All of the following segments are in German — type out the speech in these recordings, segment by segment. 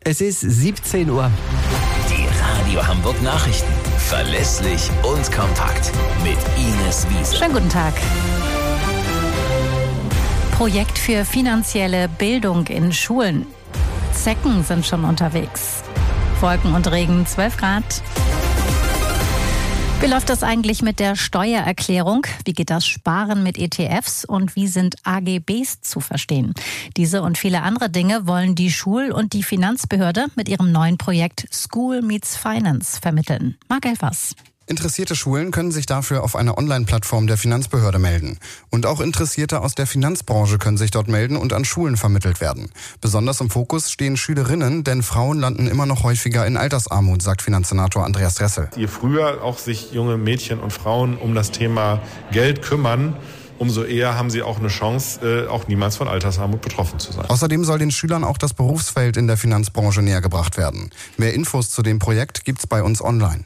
Es ist 17 Uhr. Die Radio Hamburg Nachrichten. Verlässlich und kompakt. Mit Ines Wiese. Schönen guten Tag. Projekt für finanzielle Bildung in Schulen. Zecken sind schon unterwegs. Wolken und Regen, 12 Grad. Wie läuft das eigentlich mit der Steuererklärung? Wie geht das Sparen mit ETFs und wie sind AGBs zu verstehen? Diese und viele andere Dinge wollen die Schul- und die Finanzbehörde mit ihrem neuen Projekt School Meets Finance vermitteln. Marc Elfers. Interessierte Schulen können sich dafür auf einer Online-Plattform der Finanzbehörde melden. Und auch Interessierte aus der Finanzbranche können sich dort melden und an Schulen vermittelt werden. Besonders im Fokus stehen Schülerinnen, denn Frauen landen immer noch häufiger in Altersarmut, sagt Finanzsenator Andreas Dressel. Je früher auch sich junge Mädchen und Frauen um das Thema Geld kümmern, umso eher haben sie auch eine Chance, auch niemals von Altersarmut betroffen zu sein. Außerdem soll den Schülern auch das Berufsfeld in der Finanzbranche näher gebracht werden. Mehr Infos zu dem Projekt gibt's bei uns online.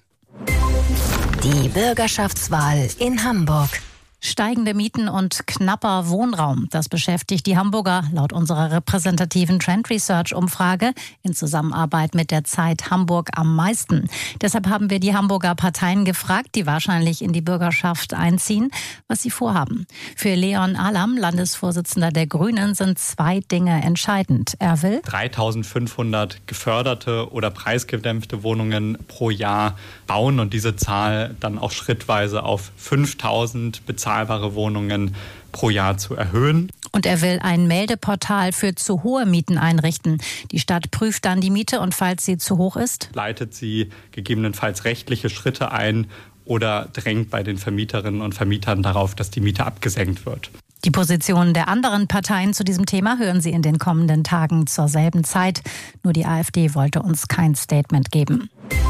Die Bürgerschaftswahl in Hamburg. Steigende Mieten und knapper Wohnraum. Das beschäftigt die Hamburger laut unserer repräsentativen Trend Research Umfrage in Zusammenarbeit mit der Zeit Hamburg am meisten. Deshalb haben wir die Hamburger Parteien gefragt, die wahrscheinlich in die Bürgerschaft einziehen, was sie vorhaben. Für Leon Alam, Landesvorsitzender der Grünen, sind 2 Dinge entscheidend. Er will 3.500 geförderte oder preisgedämpfte Wohnungen pro Jahr bauen und diese Zahl dann auch schrittweise auf 5.000 bezahlbare Wohnungen pro Jahr zu erhöhen. Und er will ein Meldeportal für zu hohe Mieten einrichten. Die Stadt prüft dann die Miete und falls sie zu hoch ist, leitet sie gegebenenfalls rechtliche Schritte ein oder drängt bei den Vermieterinnen und Vermietern darauf, dass die Miete abgesenkt wird. Die Positionen der anderen Parteien zu diesem Thema hören Sie in den kommenden Tagen zur selben Zeit. Nur die AfD wollte uns kein Statement geben.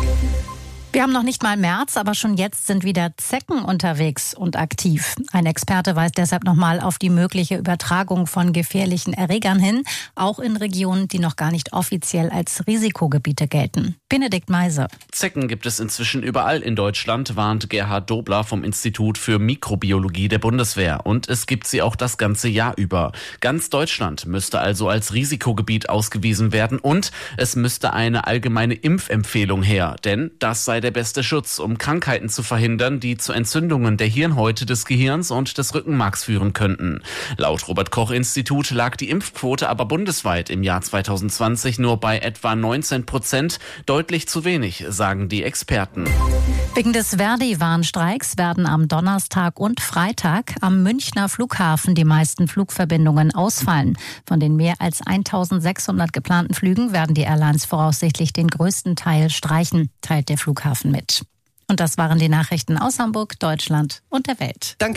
Wir haben noch nicht mal März, aber schon jetzt sind wieder Zecken unterwegs und aktiv. Ein Experte weist deshalb nochmal auf die mögliche Übertragung von gefährlichen Erregern hin, auch in Regionen, die noch gar nicht offiziell als Risikogebiete gelten. Benedikt Meise. Zecken gibt es inzwischen überall in Deutschland, warnt Gerhard Dobler vom Institut für Mikrobiologie der Bundeswehr. Und es gibt sie auch das ganze Jahr über. Ganz Deutschland müsste also als Risikogebiet ausgewiesen werden und es müsste eine allgemeine Impfempfehlung her, denn das sei der beste Schutz, um Krankheiten zu verhindern, die zu Entzündungen der Hirnhäute des Gehirns und des Rückenmarks führen könnten. Laut Robert-Koch-Institut lag die Impfquote aber bundesweit im Jahr 2020 nur bei etwa 19%, deutlich zu wenig, sagen die Experten. Wegen des Verdi-Warnstreiks werden am Donnerstag und Freitag am Münchner Flughafen die meisten Flugverbindungen ausfallen. Von den mehr als 1.600 geplanten Flügen werden die Airlines voraussichtlich den größten Teil streichen, teilt der Flughafen mit. Und das waren die Nachrichten aus Hamburg, Deutschland und der Welt. Danke.